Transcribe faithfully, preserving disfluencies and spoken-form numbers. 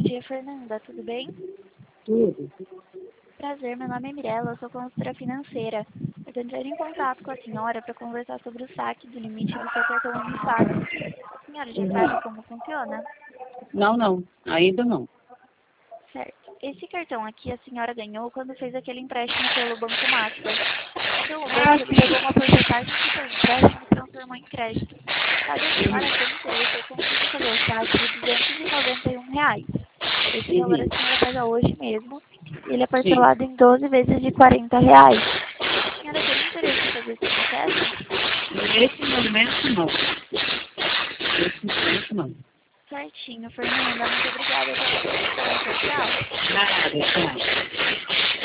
dia, Fernanda. Tudo bem? Tudo. Prazer, meu nome é Mirella, eu sou consultora financeira. Eu tô entrando em contato com a senhora para conversar sobre o saque do limite do seu cartão Unifac. A senhora já sabe Uhum. como funciona? Não, não. Ainda não. Certo. Esse cartão aqui a senhora ganhou quando fez aquele empréstimo pelo Banco Master. Então, o Ah, banco ele pegou sim. uma porcentagem do seu empréstimo e transformou em crédito. Caso a senhora tenha interesse, eu consigo fazer o saque de duzentos e noventa e um reais. Esse valor a Uhum. senhora paga hoje mesmo e ele é Sim. parcelado em doze vezes de quarenta reais. A senhora teria interesse em fazer esse processo? Esse momento não. Esse momento não. Certinho, Fernanda. Muito obrigada pela atenção. Tchau, tchau. Nada, tchau.